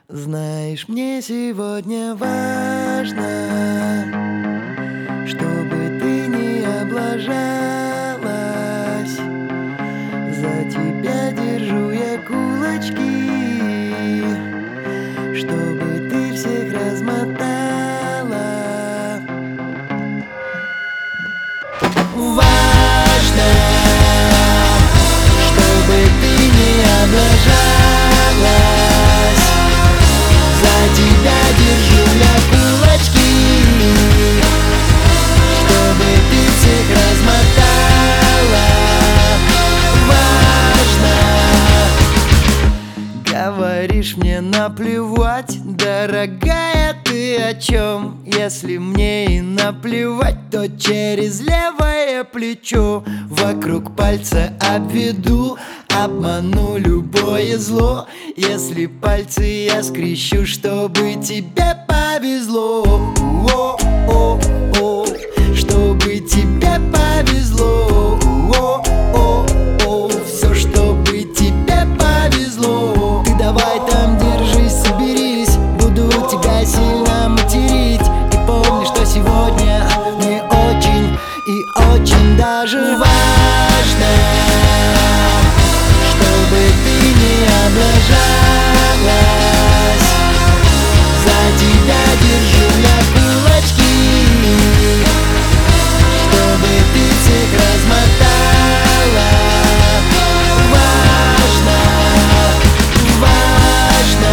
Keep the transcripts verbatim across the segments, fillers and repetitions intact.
Знаешь, мне сегодня важно, чтобы ты не облажалась. За тебя держу я кулачки, чтобы ты всех размотала. Важно, чтобы ты не облажалась. За тебя держу я кулачки, чтобы ты всех размотала. Важно. Говоришь, мне наплевать, дорогая, ты о чем? Если мне и наплевать, то через левое плечо вокруг пальца обведу, обману любое зло. Если пальцы я скрещу, чтобы тебе повезло. О-о-о, чтобы тебе повезло. О-о-о, все, чтобы тебе повезло. Ты давай там держись, соберись, буду тебя сильно материть. И помни, что сегодня мне очень и очень даже важно, чтобы ты не облажалась. За тебя держу я кулачки, чтобы ты всех размотала. Важно, важно.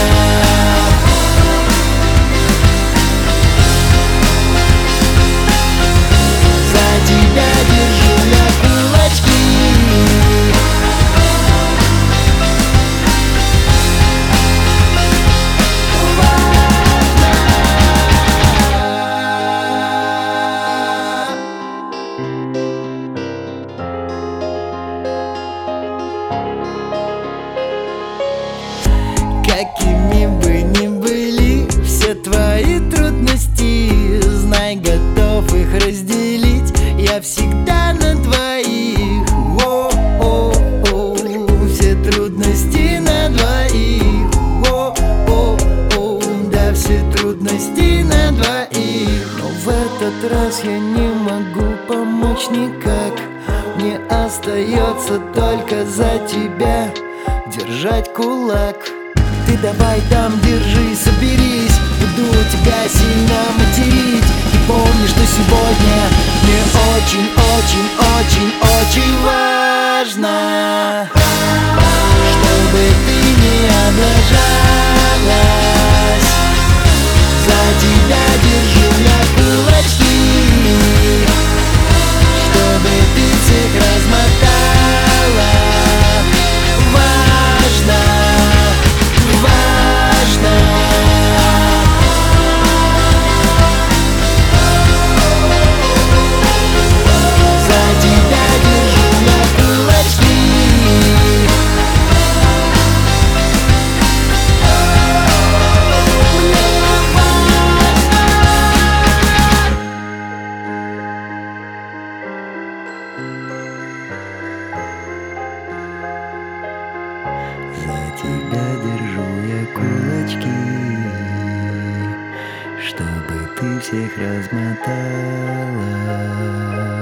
За тебя держу я кулачки. Какими бы ни были все твои трудности, знай, готов их разделить я всегда на двоих. О-о-о, все трудности на двоих. О-о-о, да, все трудности на двоих. Но в этот раз я не могу помочь никак. Мне остается только за тебя держать кулак. Ты давай там держи, соберись, буду тебя сильно материть. И помни, что сегодня мне очень, очень, очень, очень важно, чтобы ты не облажалась. За тебя держу я кулачки, чтобы ты всех размотала. Важно, важно. За тебя держу я кулачки. За тебя держу я кулачки, чтобы ты всех размотала.